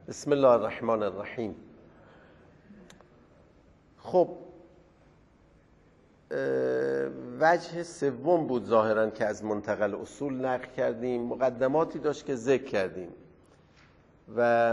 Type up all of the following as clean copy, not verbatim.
بسم الله الرحمن الرحیم. خب وجه سوم بود ظاهراً که از منتقل اصول نقل کردیم، مقدماتی داشت که ذکر کردیم و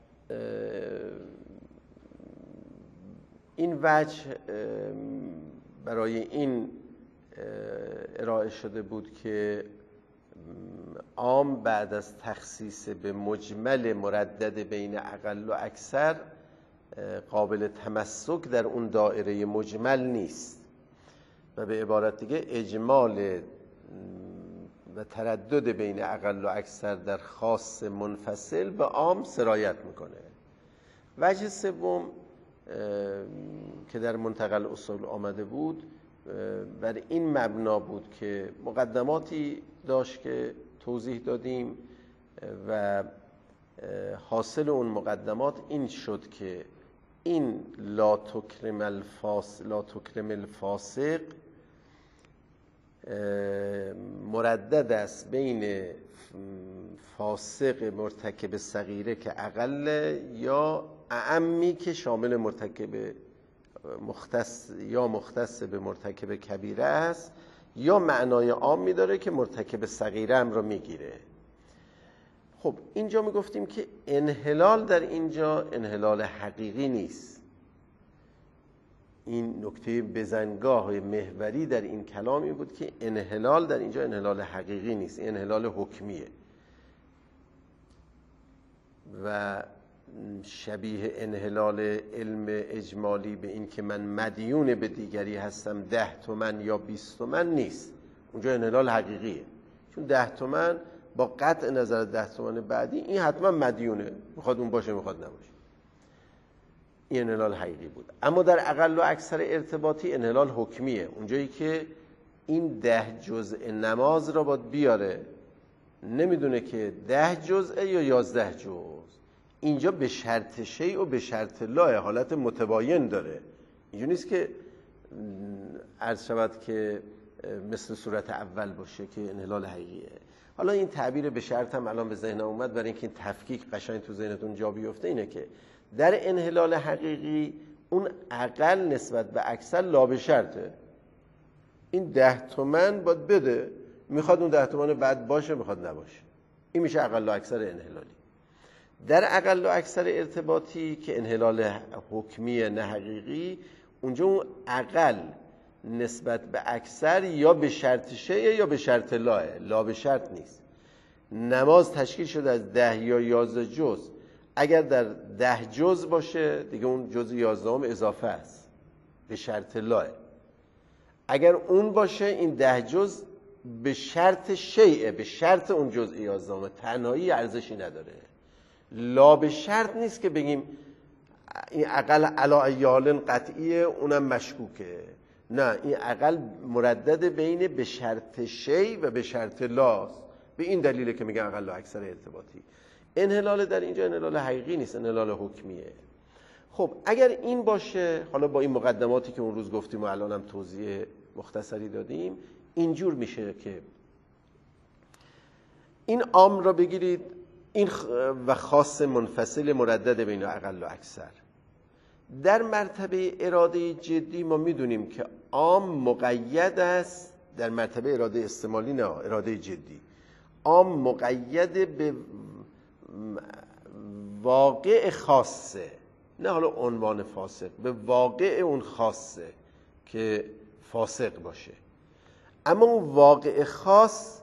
این وجه برای این ارائه شده بود که عام بعد از تخصیص به مجمل مردد بین اقل و اکثر قابل تمسک در اون دایره مجمل نیست و به عبارت دیگه اجمال و تردد بین اقل و اکثر در خاص منفصل به عام سرایت میکنه. وجه سوم که در منتقل اصول آمده بود بر این مبنا بود که مقدماتی داشت که توضیح دادیم و حاصل اون مقدمات این شد که این لا تکرم الفاسق مردد است بین فاسق مرتکب صغیره که اقل یا اعمی که شامل مرتکب مختص به مرتکب کبیره است یا معنای عامی داره که مرتکب صغیره هم رو میگیره. خب اینجا میگفتیم که انحلال در اینجا انحلال حقیقی نیست. این نکته بزنگاه محوری در این کلام این بود که انحلال در اینجا انحلال حقیقی نیست، انحلال حکمیه و شبیه انحلال علم اجمالی به این که من مدیون به دیگری هستم 10 تومن یا 20 تومن نیست. اونجا انحلال حقیقیه، چون 10 تومن با قطع نظر 10 تومن بعدی این حتما مدیونه، میخواد اون باشه میخواد نباشه. این انحلال حقیقی بود. اما در اقل و اکثر ارتباطی انحلال حکمیه، اونجایی که این 10 جزء نماز را باید بیاره، نمیدونه که 10 جزء یا 11 جزء. اینجا به شرط شیء و به شرط لا حالت متباین داره. اینجا نیست که عرض شود که مثل صورت اول باشه که انحلال حقیقیه. حالا این تعبیر به شرط هم الان به ذهنم اومد برای اینکه این تفکیک قشنگ تو ذهنتون جا بیفته، اینه که در انحلال حقیقی اون اقل نسبت به اکثر لا به شرطه. این 10 تومن باید بده، میخواد اون 10 تومن بعد باشه میخواد نباشه. این میشه اقل و اکثر انحلالی. در اقل و اکثر ارتباطی که انحلال حکمی نه حقیقی، اونجا اون اقل نسبت به اکثر یا به شرط شیء یا به شرط لا به شرط نیست. نماز تشکیل شده از 10 یا 11 جز، اگر در 10 جز باشه دیگه اون جز 11 هم اضافه است به شرط لا. اگر اون باشه این 10 جز به شرط شیء، به شرط اون جز 11 تنهایی ارزشی نداره. لا به شرط نیست که بگیم این اقل علا ایال قطعیه اونم مشکوکه. نه، این اقل مردد بین به شرط شیء و به شرط لاست. به این دلیله که میگن اقل و اکثر ارتباطی. انحلال در اینجا انحلال حقیقی نیست، انحلال حکمیه. خب اگر این باشه، حالا با این مقدماتی که اون روز گفتیم و الان هم توضیح مختصری دادیم، اینجور میشه که این عام را بگیرید این و خاص منفصل مردد بین اقل و اکثر. در مرتبه اراده جدی ما میدونیم که عام مقید است، در مرتبه اراده استعمالی نه، اراده جدی عام مقید به واقع خاصه، نه حالا عنوان فاسق، به واقع اون خاصه که فاسق باشه. اما اون واقع خاص،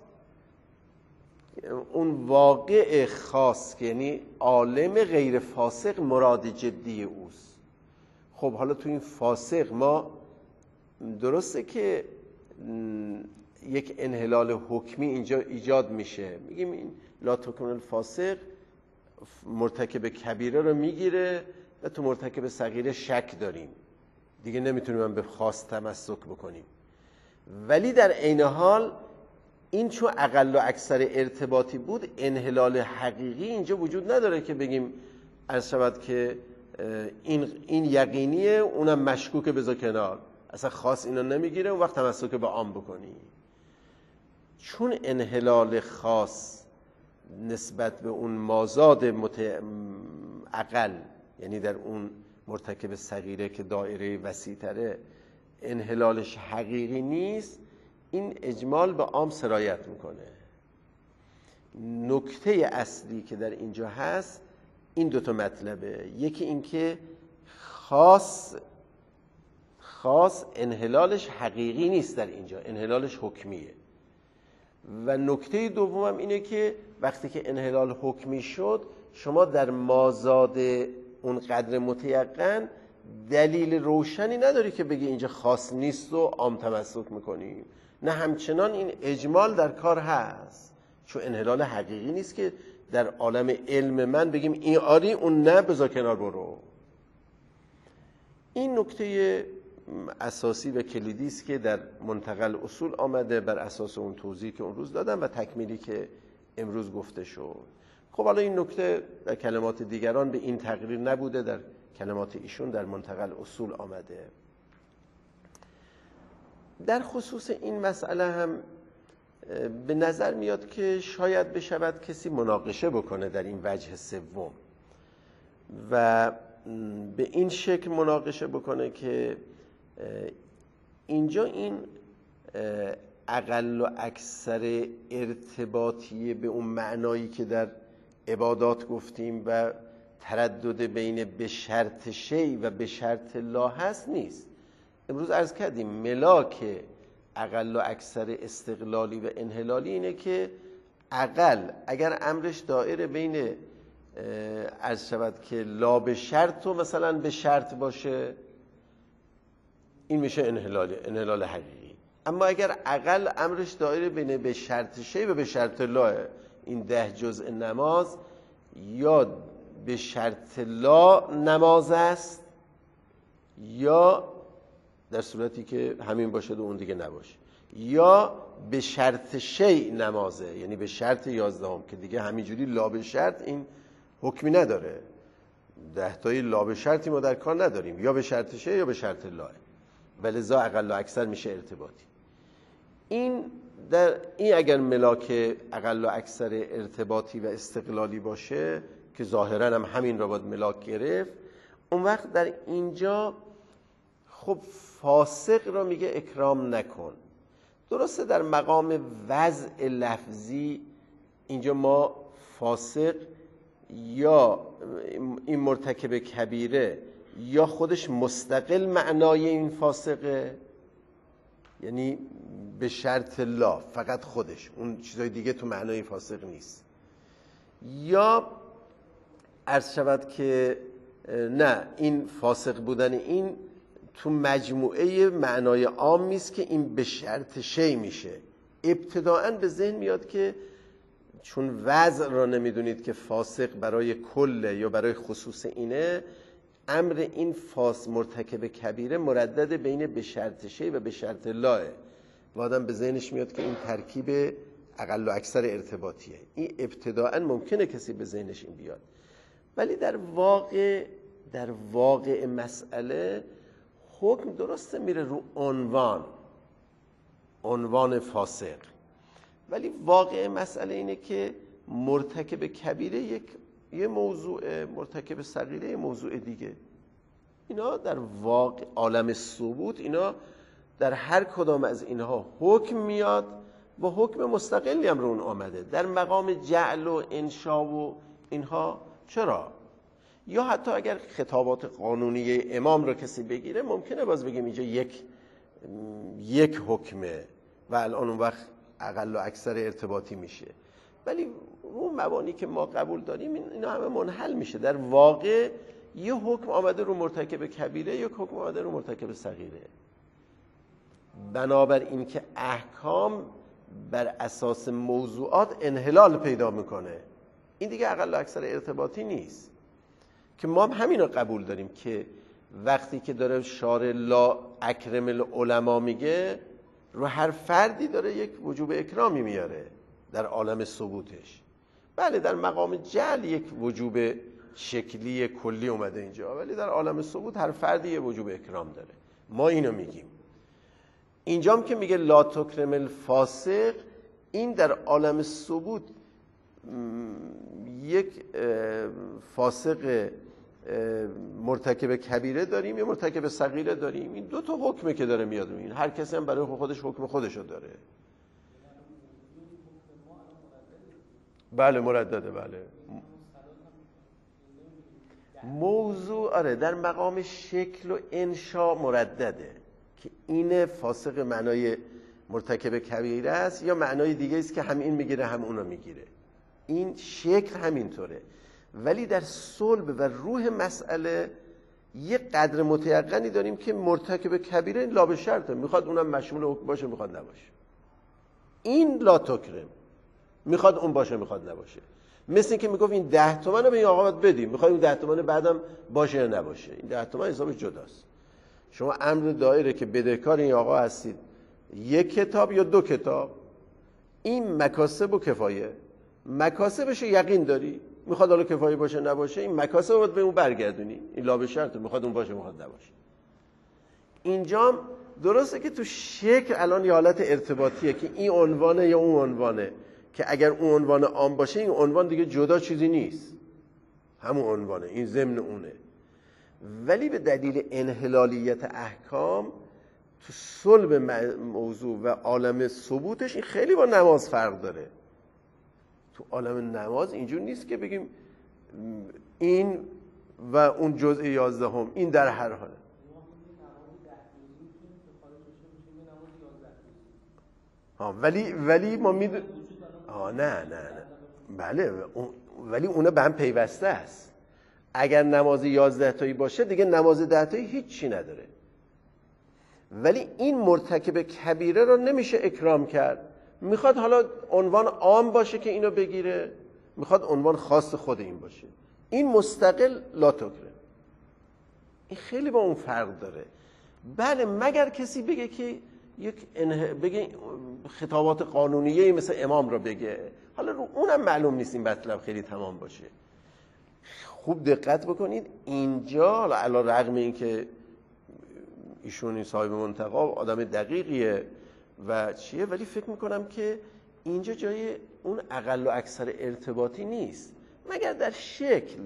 اون واقع خاص که یعنی عالم غیر فاسق مراد جدی اوست. خب حالا تو این فاسق ما درسته که یک انحلال حکمی اینجا ایجاد میشه، میگیم این لا تکون الفاسق مرتکب کبیره رو میگیره و تو مرتکب صغیره شک داریم، دیگه نمیتونیم به خاص تمسک بکنیم. ولی در عین حال این چون اقل و اکثر ارتباطی بود، انحلال حقیقی اینجا وجود نداره که بگیم عرض شود که این یقینیه اونم مشکوکه بذار کنار، اصلا خاص اینا نمیگیره، اون وقت تمسک به عام بکنی. چون انحلال خاص نسبت به اون مازاد اقل، یعنی در اون مرتکب صغیره که دایره وسیع‌تره انحلالش حقیقی نیست، این اجمال به عام سرایت میکنه. نکته اصلی که در اینجا هست این دوتا مطلبه. یکی این که خاص انحلالش حقیقی نیست، در اینجا انحلالش حکمیه. و نکته دومم اینه که وقتی که انحلال حکمی شد، شما در مازاد اون قدر متیقن دلیل روشنی نداری که بگی اینجا خاص نیست و عام تمسک میکنیم. نه، همچنان این اجمال در کار هست، چون انحلال حقیقی نیست که در عالم علم من بگیم این آری اون نه، بذار کنار برو. این نکته اساسی و کلیدی است که در منتقل اصول آمده بر اساس اون توضیحی که اون روز دادم و تکمیلی که امروز گفته شد. خب حالا این نکته در کلمات دیگران به این تقریر نبوده، در کلمات ایشون در منتقل اصول آمده. در خصوص این مسئله هم به نظر میاد که شاید بشود کسی مناقشه بکنه در این وجه سوم و به این شکل مناقشه بکنه که اینجا این اقل و اکثر ارتباطی به اون معنایی که در عبادات گفتیم و تردد بین به شرط شی و به شرط لا هست نیست. امروز عرض کردیم ملاک اقل و اکثر استقلالی و انحلالی اینه که اقل اگر امرش دائره بین عرض شود که لا به شرط و مثلا به شرط باشه، این میشه انحلال حقیقی. اما اگر اقل امرش دائره بین به شرط شی و به شرط لا، این 10 جزء نماز یا به شرط لا نماز است یا در صورتی که همین باشه و اون دیگه نباشه، یا به شرط شی نمازه، یعنی به شرط 11 که دیگه همینجوری لا به شرط این حکمی نداره. 10 تای لا به شرطی ما در کار نداریم، یا به شرط شی یا به شرط لا، ولذا اقل و اکثر میشه ارتباطی. این اگر ملاک اقل و اکثر ارتباطی و استقلالی باشه که ظاهرا هم همین را باید ملاک گرفت، اون وقت در اینجا خب فاسق را میگه اکرام نکن. درسته در مقام وضع لفظی اینجا ما فاسق یا این مرتکب کبیره یا خودش مستقل معنای این فاسقه، یعنی به شرط لا فقط خودش، اون چیزای دیگه تو معنای فاسق نیست، یا عرض شود که نه این فاسق بودن این تو مجموعه معنای عام نیست که این به شرط شی میشه. ابتداعاً به ذهن میاد که چون وضع را نمیدونید که فاسق برای کله یا برای خصوص اینه، امر این مرتکب کبیره مردد بین به شرط شی و به شرط لاه و آدم به ذهنش میاد که این ترکیب اقل و اکثر ارتباطیه. این ابتداعاً ممکنه کسی به ذهنش این بیاد، ولی در واقع مسئله حکم درسته میره رو عنوان فاسق، ولی واقع مسئله اینه که مرتکب کبیره یه موضوع، مرتکب صغیره یه موضوع دیگه. اینا در واقع عالم ثبوت، اینا در هر کدام از اینها حکم میاد و حکم مستقلی هم رو اون آمده. در مقام جعل و انشا و اینها چرا؟ یا حتی اگر خطابات قانونی امام رو کسی بگیره ممکنه باز بگیم اینجا یک حکمه و الان اون وقت اقل و اکثر ارتباطی میشه، ولی اون مبانی که ما قبول داریم اینا همه منحل میشه. در واقع یه حکم آمده رو مرتکب کبیره، یک حکم آمده رو مرتکب صغیره. بنابر این که احکام بر اساس موضوعات انحلال پیدا میکنه، این دیگه اقل و اکثر ارتباطی نیست. که ما هم همین رو قبول داریم که وقتی که داره شارع لا اکرم العلماء میگه، رو هر فردی داره یک وجوب اکرامی میاره در عالم ثبوتش. بله در مقام جعل یک وجوب شکلی کلی اومده اینجا، ولی در عالم ثبوت هر فردی یک وجوب اکرام داره. ما اینو میگیم. اینجام که میگه لا تکرم الفاسق، این در عالم ثبوت یک فاسق مرتکب کبیره داریم، یه مرتکب صغیره داریم. این دو تا حکمه که داره میاد. این هر کسی هم برای خودش حکم خودشو داره. بله مردده. بله موضوع آره در مقام شکل و انشا مردده که این فاسق معنای مرتکب کبیره است یا معنای دیگه است که هم این میگیره هم اونو میگیره. این شکل همینطوره، ولی در صلب و روح مسئله یه قدر متیقنی داریم که مرتکب کبیره این لا به شرطه، میخواد اونم مشمول حکم باشه میخواد نباشه. این لا تکرم، میخواد اون باشه میخواد نباشه. مثل این که میگفت این 10 تومن رو به این آقا بدیم، میخواد اون 10 تومن بعدم باشه یا نباشه. این 10 تومن حسابش جداست. شما امر دایره که بدهکار این آقا هستید، یک کتاب یا 2 کتاب، این مکاسب و کفایه. مکاسبش یقین داری، میخواد حالا کفایه باشه نباشه، این مکاسب رو به اون برگردونی. این لا به شرطه، میخواد اون باشه میخواد نباشه. اینجام درسته که تو شکل الان یه حالت ارتباطیه که این عنوانه یا اون عنوانه، که اگر اون عنوان عام باشه این عنوان دیگه جدا چیزی نیست، همون عنوانه، این ضمن اونه. ولی به دلیل انحلالیت احکام تو صلب موضوع و عالم ثبوتش این خیلی با نماز فرق داره. تو عالم نماز اینجور نیست که بگیم این و اون جزء 11 این در هر حال. ولی ما میدونیم نه بله، ولی اونا به هم پیوسته است. اگر نماز 11 تایی باشه دیگه نماز 10 تایی هیچی نداره. ولی این مرتکب کبیره رو نمیشه اکرام کرد. میخواد حالا عنوان عام باشه که اینو بگیره، میخواد عنوان خاص خود این باشه. این مستقل لا تکره. این خیلی با اون فرق داره. بله مگر کسی بگه که بگه خطابات قانونیه مثل امام رو بگه، حالا رو اونم معلوم نیست این مطلب خیلی تمام باشه. خوب دقت بکنید اینجا، علی رغم این که ایشون این صاحب منتقا آدم دقیقیه و چیه، ولی فکر میکنم که اینجا جای اون اقل و اکثر ارتباطی نیست مگر در شکل.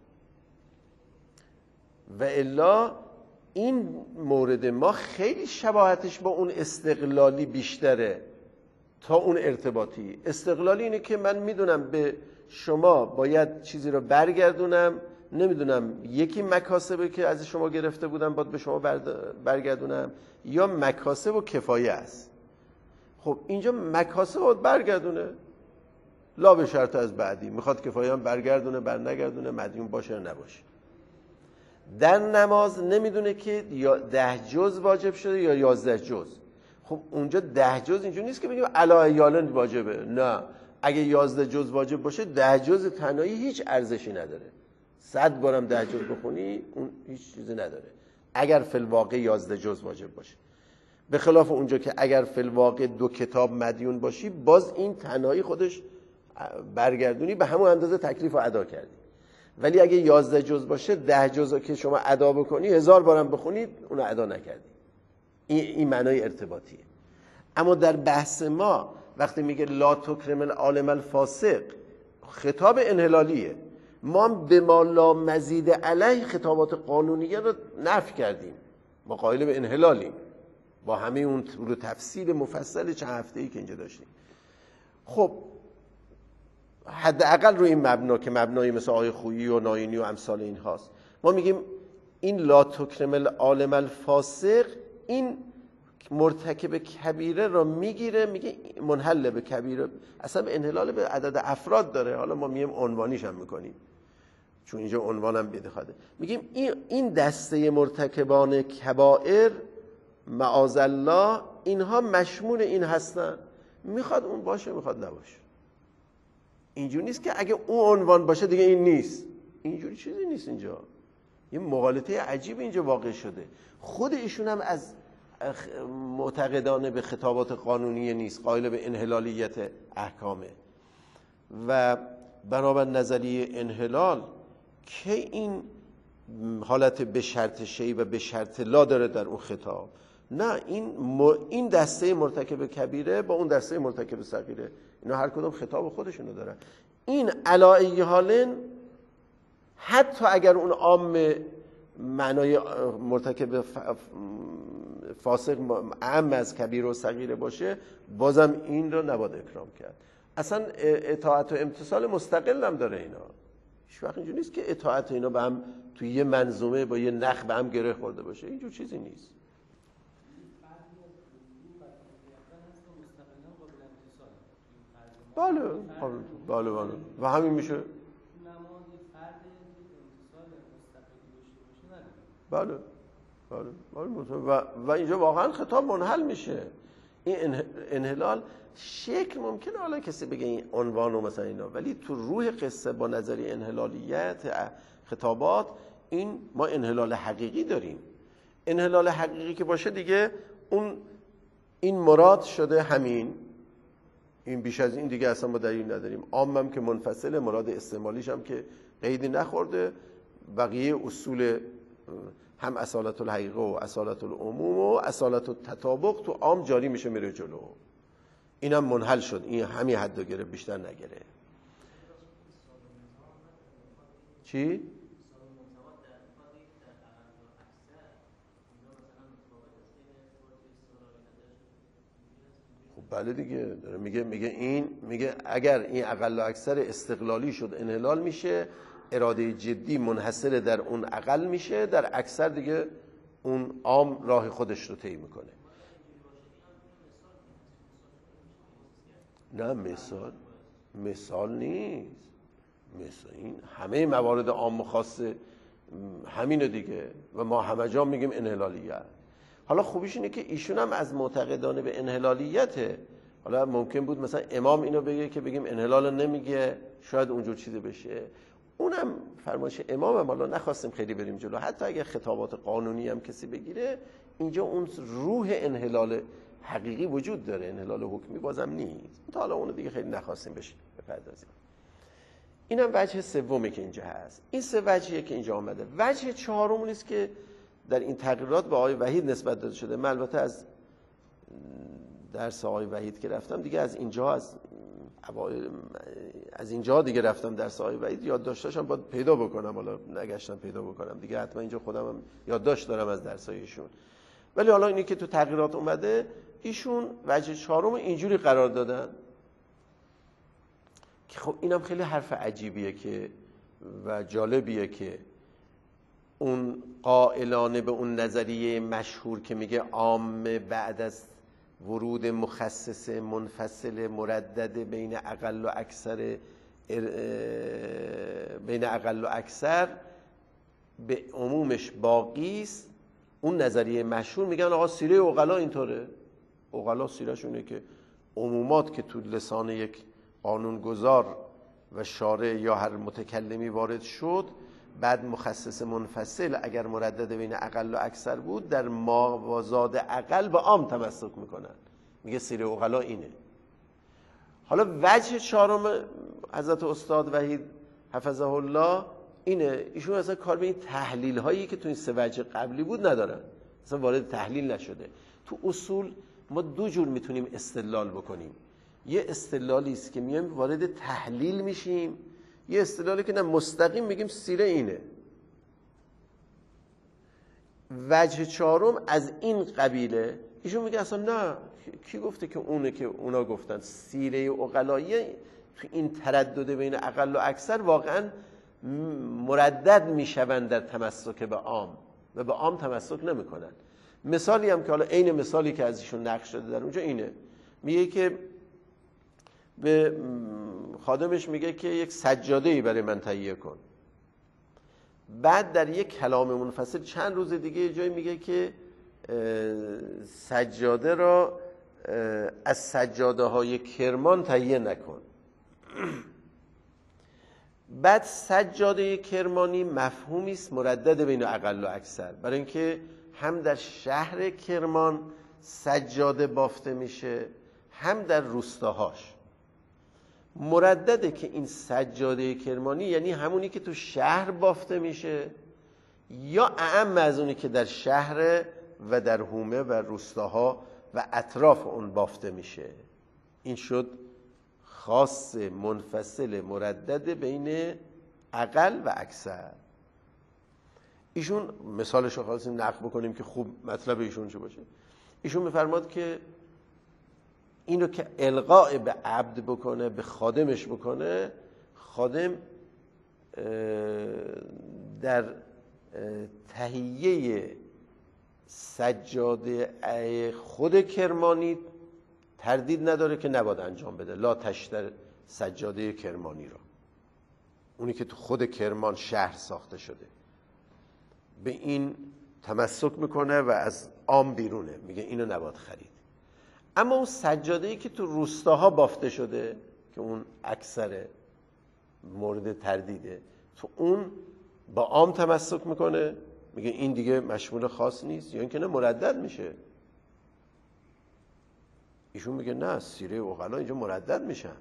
و الا این مورد ما خیلی شباهتش با اون استقلالی بیشتره تا اون ارتباطی. استقلالی اینه که من میدونم به شما باید چیزی رو برگردونم، نمیدونم یکی مکاسبه که از شما گرفته بودم باید به شما برگردونم، یا مکاسب و کفایه است. خب اینجا مکاسب باید برگردونه، لا به شرط از بعدی، میخواد کفایه هم برگردونه بر نگردونه، مدیون باشه یا نباشه. در نماز نمیدونه که 10 جز واجب شده یا 11 جز. خب اونجا 10 جز اینجا نیست که بگیم علی یالن واجبه، نه. اگه 11 جز واجب باشه 10 جز تنهایی هیچ ارزشی نداره. 100 بارم 10 جز بخونی اون هیچ چیزی نداره اگر فی الواقع 11 جز واجب باشه. به خلاف اونجا که اگر فی الواقع 2 کتاب مدیون باشی باز این تنهایی خودش برگردونی به همون اندازه تکلیف رو ادا کردی. ولی اگه 11 جز باشه 10 جز که شما ادا بکنی 1000 بارم بخونید اون رو ادا نکردی. این معنای ارتباطیه. اما در بحث ما وقتی میگه لا تکرم العالم الفاسق، خطاب انحلالیه. ما به ما لا مزید علیه خطابات قانونیه رو نفی کردیم، ما قائل به انحلالیم با همه اون رو تفصیل مفصل چند هفته‌ای که اینجا داشتیم. خب حداقل روی این مبنا که مبنایی مثل آیه خویی و ناینی و امثال این هاست، ما میگیم این لا تکرم العالم الفاسق این مرتکب کبیره رو میگیره، میگه منحل به کبیره. اصلا انحلال به عدد افراد داره، حالا ما میگیم عنوانیش هم میکنیم چون اینجا عنوانم بدهاده. میگیم این دسته مرتکبان کبائر معاذ الله اینها مشمول این هستن، میخواد اون باشه میخواد نباشه. اینجوری نیست که اگه اون عنوان باشه دیگه این نیست، اینجوری چیزی نیست. اینجا یه مغالطه عجیب اینجا واقع شده. خود ایشون هم از معتقدانه به خطابات قانونی نیست، قائل به انحلالیت احکامه. و بنابر نظریه انحلال که این حالت به شرط شی و به شرط لا داره در اون خطاب، نه این دسته مرتکب کبیره با اون دسته مرتکب صغیره اینا هر کدوم خطاب خودشونو دارن. این علی حالن حتی اگر اون عام معنای مرتکب فاسق اعم از کبیر و صغیر باشه، بازم این رو نباید اکرام کرد. اصلا اطاعت و امتثال مستقل هم داره اینا. هیچ وقت اینجور نیست که اطاعت اینا به هم توی یه منظومه با یه نخ به هم گره خورده باشه، اینجور چیزی نیست. بله بله بله و همین میشه. بله بله و اینجا واقعا خطاب منحل میشه. این انحلال شکل ممکنه حالا کسی بگه این عنوان و مثلا اینا، ولی تو روح قصه با نظری انحلالیت خطابات این ما انحلال حقیقی داریم. انحلال حقیقی که باشه دیگه این مراد شده همین، این بیش از این دیگه اصلا ما دلیل نداریم. عامم که منفصله، مراد استعمالیش هم که قیدی نخورده، بقیه اصول هم اصالت الحقیقه و اصالت العموم و اصالت التطابق تو عام جاری میشه میره جلو. اینم منحل شد، این همین حد گره، بیشتر نگره. چی؟ خب بله دیگه داره میگه اگر این اقل و اکثر استقلالی شد انحلال میشه، اراده جدی منحصر در اون اقل میشه، در اکثر دیگه اون عام راه خودش رو طی میکنه. نه مثال نیست. مثال این همه موارد عام و خاص همینه دیگه و ما همه جا میگیم انحلالیت. حالا خوبیش اینه که ایشون هم از معتقدان به انحلالیته. حالا ممکن بود مثلا امام اینو بگه که بگیم انحلال نمیگه، شاید اونجور چیزی بشه. اونم فرمایش امام هم حالا نخواستیم خیلی بریم جلو. حتی اگر خطابات قانونی هم کسی بگیره، اینجا اون روح انحلال حقیقی وجود داره، انحلال حکمی بازم نیست. تا حالا اونو دیگه خیلی نخواستیم بشه بپردازیم. اینم وجه سومی که اینجا هست. این سه وجهیه که اینجا آمده. وجه چهارم نیست که در این تغییرات به آقای وحید نسبت داده شده. من البته از درس آقای وحید که رفتم دیگه از اینجا دیگه رفتم درس آقای وحید، یادداشتاشم باید پیدا بکنم، حالا نگشتم پیدا بکنم دیگه، حتما اینجا خودم هم یادداشت دارم از درسایشون. ولی حالا اینی که تو تغییرات اومده، ایشون وجه چهارم اینجوری قرار دادن که خب اینم خیلی حرف عجیبیه که و جالبیه که اون قائلانه به اون نظریه مشهور که میگه عام بعد از ورود مخصص منفصل مردد بین اقل و اکثر به عمومش باقی است، اون نظریه مشهور میگن آقا سیره عقلا اینطوره. عقلا سیرهشونه که عمومات که تو لسان یک قانونگذار و شارع یا هر متکلمی وارد شد، بعد مخصص منفصل اگر مردد بین اقل و اکثر بود، در موازات اقل به عام تمسک میکنن. میگه سیره عقلا اینه. حالا وجه چهارم حضرت استاد وحید حفظه الله اینه، ایشون اصلا کار به این تحلیل هایی که تو این سه وجه قبلی بود ندارن، اصلا وارد تحلیل نشده. تو اصول ما دو جور میتونیم استدلال بکنیم. یه استدلالی است که میایم وارد تحلیل میشیم، یه استدلالی که نه مستقیم میگیم سیره اینه. وجه چهارم از این قبیله، ایشون میگه اصلا نه، کی گفته که اونه که اونا گفتن سیره عقلایی تو این تردد بین اقل و اکثر واقعا مردد میشوند در تمسک به عام و به عام تمسک نمیکنن. مثالی هم که حالا عین مثالی که از ایشون نقش شده در اونجا اینه، میگه که به خادمش میگه که یک سجاده‌ای برای من تهیه کن. بعد در یک کلام منفصل چند روز دیگه یه جایی میگه که سجاده را از سجاده های کرمان تهیه نکن. بعد سجاده کرمانی مفهومی است مردد بین اقل و اکثر، برای اینکه هم در شهر کرمان سجاده بافته میشه، هم در روستاهاش. مردده که این سجاده کرمانی یعنی همونی که تو شهر بافته میشه، یا اعم از اونی که در شهر و در حومه و روستاها و اطراف اون بافته میشه. این شد خاص منفصل مردد بین اقل و اکثر. ایشون مثالش رو خواستیم نقل بکنیم که خوب مطلب ایشون چه باشه. ایشون میفرماد که اینو که القاء به عبد بکنه، به خادمش بکنه، خادم در تهیه سجاده خود کرمانی تردید نداره که نباید انجام بده. لا تشتر سجاده کرمانی را، اونی که تو خود کرمان شهر ساخته شده، به این تمسک میکنه و از عام بیرونه، میگه اینو نباید خرید. اما اون سجاده‌ای که تو روستاها بافته شده که اون اکثر مورد تردیده، تو اون با عام تمسک میکنه، میگه این دیگه مشمول خاص نیست، یا اینکه نه مردد میشه. ایشون میگه نه، سیره عقلا اینجا مردد میشن.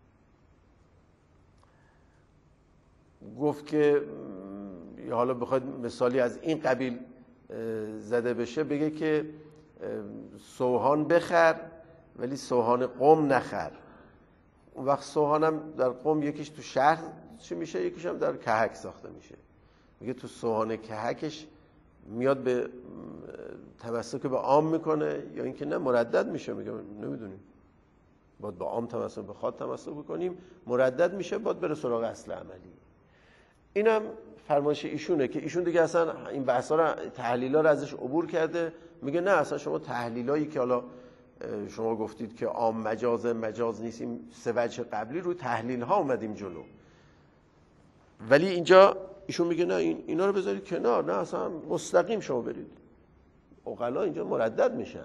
گفت که حالا بخواد مثالی از این قبیل زده بشه، بگه که سوهان بخر ولی سوهان قم نخر. اون وقت سوهانم در قم یکیش تو شهر چی میشه، یکیش هم در کهک ساخته میشه. میگه تو سوهان کهکش میاد به تمسک به عام میکنه یا اینکه نه مردد میشه. میگه نمیدونیم، باید با عام تمسک، به خاص تمسک بکنیم، مردد میشه، باید بره سراغ اصل عملی. اینم فرمایش ایشونه که ایشون دیگه اصلا این بحثا رو، تحلیلا رو ازش عبور کرده. میگه نه، اصلا شما تحلیلایی که حالا شما گفتید که عام مجاز نیست، این سه وجه قبلی روی تحلیل ها اومدیم جلو، ولی اینجا ایشون میگه نه، اینا رو بذارید کنار، نه اصلا مستقیم شما برید. عقلا اینجا مردد میشن،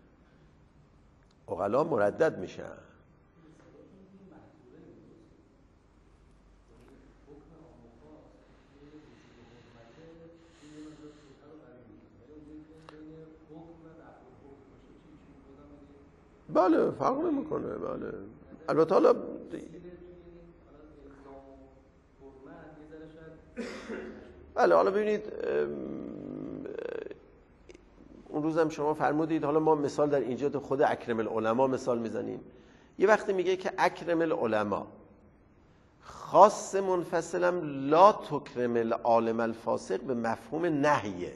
عقلا مردد میشن. بله فرق نمیکنه. بله البته حالا بله حالا ببینید، اون روزم شما فرمودید، حالا ما مثال در اینجا تو خود اکرم العلماء مثال میزنیم. یه وقتی میگه که اکرم العلماء خاص منفصلم لا تکرم العالم الفاسق، به مفهوم نهیه،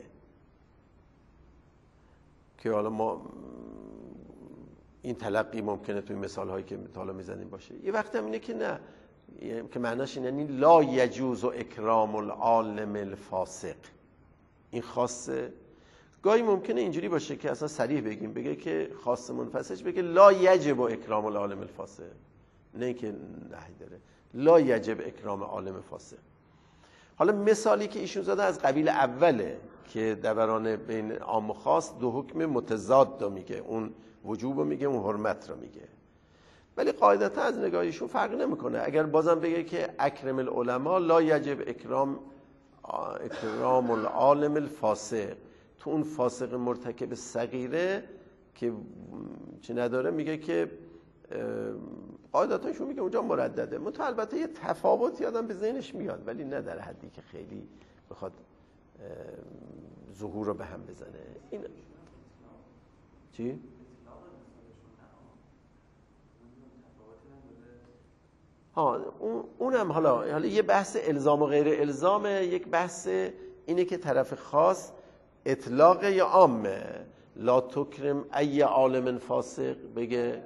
که حالا ما این تلقی ممکنه توی مثال هایی که حالا میزنیم باشه. یه وقت هم اینه که نه، که معناش اینه یعنی لا یجوز اکرام العالم الفاسق، این خاصه. گاهی ممکنه اینجوری باشه که اصلا صریح بگیم، بگه که خاص منفصلش بگه لا یجب اکرام العالم الفاسق، نه که نهی داره، لا یجب اکرام عالم فاسق. حالا مثالی که ایشون زده از قبیل اوله که دوران بین عام و خاص دو حکم متضاد رو میگه، اون وجوب رو میگه، اون حرمت رو میگه. ولی قاعدتا از نگاه ایشون فرق نمیکنه. اگر بازم بگه که اکرم العلماء لا یجب اکرام العالم الفاسق، تو اون فاسق مرتکب صغیره که چی نداره، میگه که قاعدتا ایشون میگه اونجا مردده. منتها البته یه تفاوتی آدم به ذهنش میاد، ولی نه در حدی که خیلی بخواد ظهور رو به هم بزنه. این چی؟ اونم حالا یه بحث الزام و غیر الزامه. یک بحث اینه که طرف خاص اطلاق یا عامه. لا تکرم ای عالم فاسق، بگه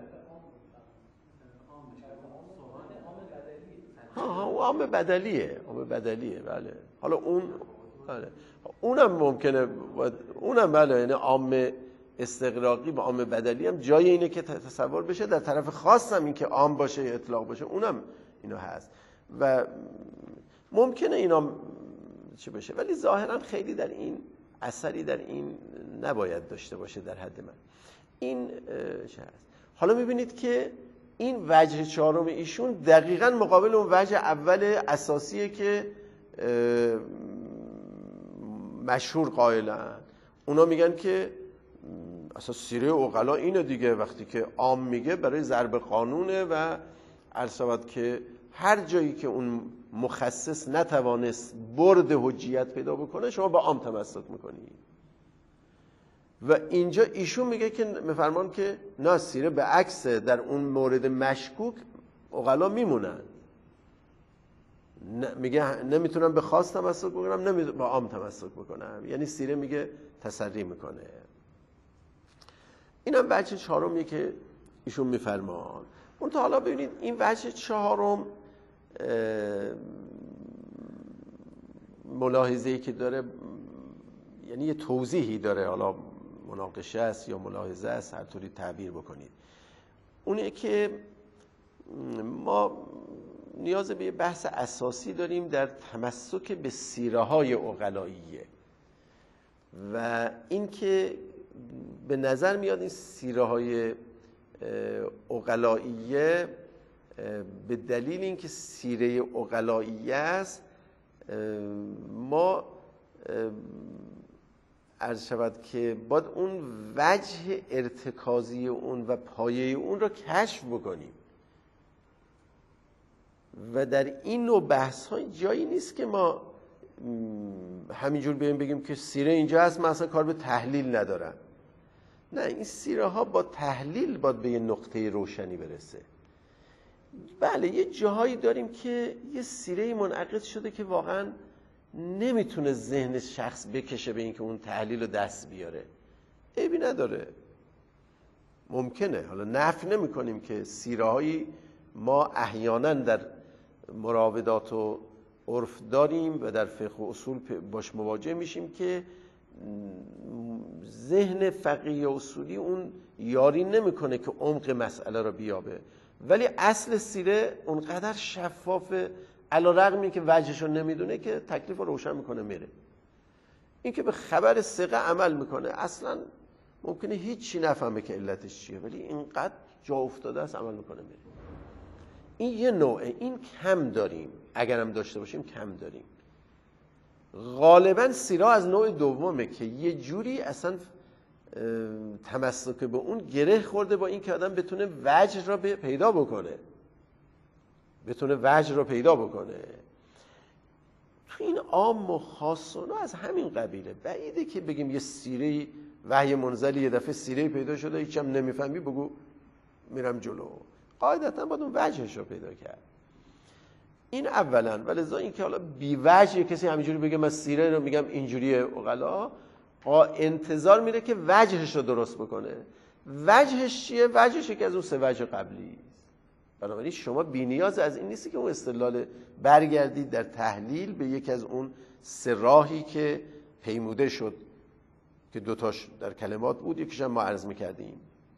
عام بدلیه، عام بدلیه. بله حالا بله اونم ممکنه، اونم بله، یعنی عام استغراقی با عام بدلی هم جای اینه که تصور بشه. در طرف خاص هم این که عام باشه یا اطلاق باشه، اونم اینو هست و ممکنه اینا چی بشه، ولی ظاهرا خیلی در این اثری در این نباید داشته باشه در حد من. این چه هست. حالا میبینید که این وجه چهارم ایشون دقیقاً مقابل اون وجه اول اساسیه که مشهور قائلن. اونا میگن که اصلا سیره عقلا اینه دیگه، وقتی که عام میگه برای ضرب قانونه و عرض که هر جایی که اون مخصص نتوانست برد حجیت پیدا بکنه شما با عام تمسک میکنی. و اینجا ایشون میگه که میفرمان که نه، سیره به عکس در اون مورد مشکوک عقلا میمونن، میگه نمیتونم به خاص تمسک بکنم، با عام تمسک بکنم. یعنی سیره میگه تسری میکنه. اینم وجه چهارمیه که ایشون میفرمان. اون تا حالا ببینید این وجه چهارم ملاحظه‌ای که داره، یعنی یه توضیحی داره، حالا مناقشه است یا ملاحظه است، هر طوری تعبیر بکنید. اونه که ما نیاز به یه بحث اساسی داریم در تمسک به سیره های عقلاییه و این که به نظر میاد این سیره های عقلاییه به دلیل اینکه سیره عقلاییه است ما عرض شود که باید اون وجه ارتکازی اون و پایه اون رو کشف بکنیم و در این نوع بحث های جایی نیست که ما همینجور بگیم که سیره اینجا هست، من اصلا کار به تحلیل ندارم. نه، این سیره ها با تحلیل باید به یه نقطه روشنی برسه. بله یه جاهایی داریم که یه سیره منعقد شده که واقعا نمیتونه ذهن شخص بکشه به این که اون تحلیل رو دست بیاره، عیبی نداره، ممکنه. حالا نفی نمی کنیم که سیره هایی ما احیانا در مراودات و عرف داریم و در فقه و اصول باش مواجه میشیم که ذهن فقیه و اصولی اون یاری نمیکنه که عمق مسئله رو بیابه، ولی اصل سیره اونقدر شفافه علی‌رغم اینکه وجهش رو نمیدونه که تکلیف رو روشن میکنه میره. این که به خبر ثقه عمل میکنه اصلا ممکنه هیچی نفهمه که علتش چیه، ولی اینقدر جا افتاده است عمل میکنه میره. این یه نوعه، این کم داریم، اگرم داشته باشیم کم داریم. غالبا سیره از نوع دومه که یه جوری اصلا تمسک به اون گره خورده با این که آدم بتونه وجه را پیدا بکنه، تو این عام و خاصانه از همین قبیله. بعیده که بگیم یه سیره وحی منزلی یه دفعه سیره پیدا شده هیچ هم نمیفهمی بگو میرم جلو. قاعدتا باید اون وجهش رو پیدا کرد. این اولا. ولذا این که حالا بی وجه کسی همینجوری بگه من سیره رو میگم اینجوریه عقلا، انتظار میره که وجهش رو درست بکنه. وجهش چیه؟ وجهش که از اون سه وجه قبلی. بنابراین شما بی نیاز از این نیستی که اون استدلال برگردید در تحلیل به یکی از اون سه راهی که پیموده شد که دوتاش در کلمات بود، یکیش هم ما عرض میکردیم.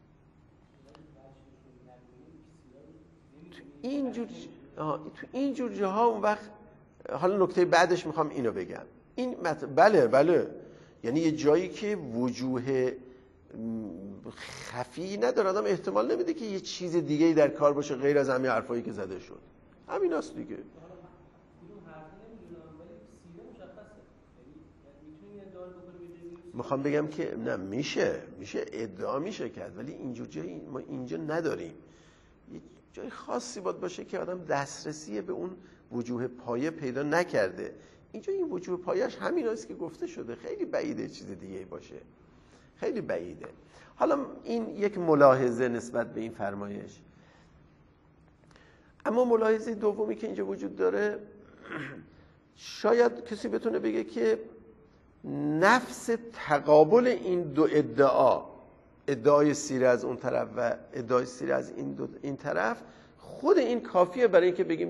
تو اینجور جاها اون وقت حالا نکته بعدش میخوام اینو بگم. این بله یعنی یه جایی که وجوه خفی نداره، آدم احتمال نمیده که یه چیز دیگه‌ای در کار باشه غیر از همین حرفایی که زده شد. همین است دیگه. میخوام بگم که نه، میشه ادعا میشه کرد، ولی اینجور جایی ما اینجا نداریم. یه جای خاصی باید باشه که آدم دسترسی به اون وجوه پایه پیدا نکرده. اینجا این وجوه پایه‌اش همین است که گفته شده. خیلی بعیده چیز دیگه‌ای باشه، خیلی بعیده. حالا این یک ملاحظه نسبت به این فرمایش. اما ملاحظه دومی که اینجا وجود داره، شاید کسی بتونه بگه که نفس تقابل این دو ادعای سیره از اون طرف و ادعای سیره از این طرف، خود این کافیه برای اینکه بگیم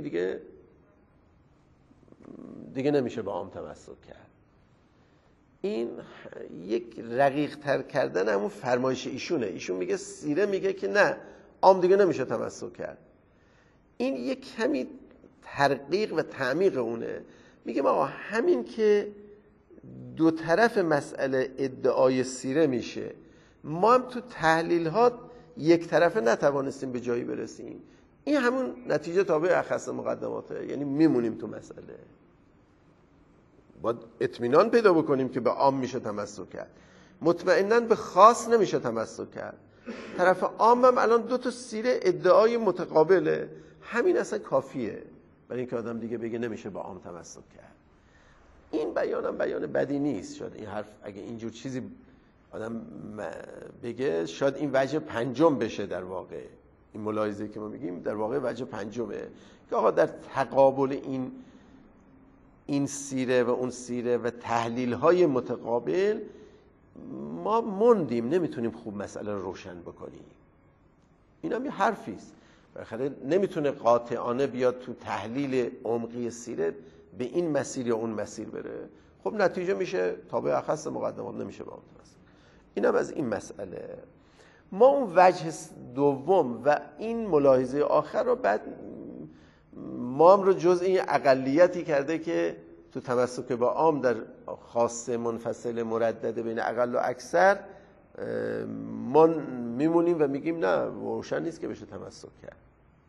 دیگه نمیشه با عام تمسک کرد. این یک رقیق تر کردن همون فرمایش ایشونه. ایشون میگه سیره میگه که نه، عام دیگه نمیشه تمسک کرد. این یک کمی ترقیق و تعمیق اونه. میگه آقا همین که دو طرف مسئله ادعای سیره میشه، ما هم تو تحلیل ها یک طرفه نتوانستیم به جایی برسیم، این همون نتیجه تابع اخص مقدماته، یعنی میمونیم تو مسئله. باید اطمینان پیدا بکنیم که به عام میشه تمسک کرد، مطمئناً به خاص نمیشه تمسک کرد. طرف عام هم الان دو تا سیره ادعای متقابله، همین اصلا کافیه برای اینکه آدم دیگه بگه نمیشه با عام تمسک کرد. این بیانم بیان بدی نیست. شاید این حرف اگه اینجور چیزی آدم بگه شاید این وجه پنجم بشه در واقع. این ملاحظه که ما میگیم در واقع وجه پنجمه که آقا در تقابل این سیره و اون سیره و تحلیل های متقابل ما موندیم، نمیتونیم خوب مسئله رو روشن بکنیم. این هم یه حرفیست، بالاخره نمیتونه قاطعانه بیاد تو تحلیل عمقی سیره به این مسیر یا اون مسیر بره. خب نتیجه میشه تابع اخص مقدمات، نمیشه با اون توسط. اینم از این مسئله. ما اون وجه دوم و این ملاحظه آخر رو بعد ما هم رو جزء این اقلیتی کرده که تو تمسک با عام در خاصه منفصل مردد بین اقل و اکثر ما میمونیم و میگیم نه روشن نیست که بشه تمسک کرد.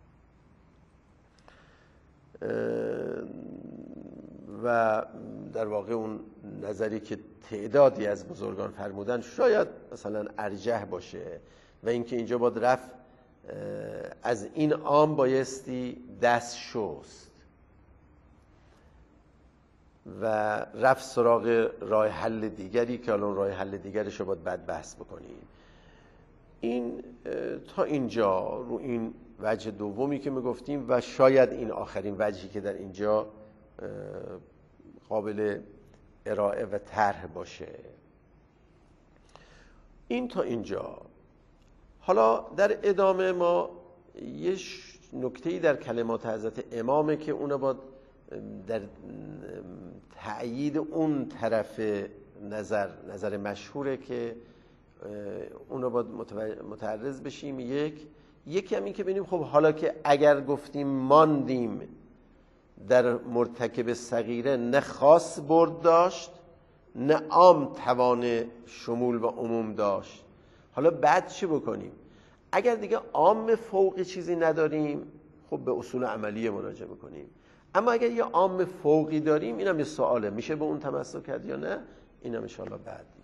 و در واقع اون نظری که تعدادی از بزرگان فرمودن شاید مثلا ارجح باشه و اینکه اینجا باید رفت از این عام بایستی دست شست و رفت سراغ راه حل دیگری که الان راه حل دیگرش رو باید بعد بحث بکنیم. این تا اینجا رو این وجه دومی که میگفتیم و شاید این آخرین وجهی که در اینجا قابل ارائه و طرح باشه. این تا اینجا. حالا در ادامه ما یه نکته‌ای در کلمات حضرت امامه که اونو باید در تأیید اون طرف نظر مشهوره که اونو باید متعرض بشیم. یکی هم این که ببینیم خب حالا که اگر گفتیم ماندیم در مرتکب صغیره نه خاص برد داشت نه عام توان شمول و عموم داشت، حالا بعد چی بکنیم؟ اگر دیگه عام فوقی چیزی نداریم خب به اصول عملیه مراجعه بکنیم. اما اگر یه عام فوقی داریم اینم یه سواله، میشه به اون تمسک کرد یا نه؟ اینم ان شاءالله بعد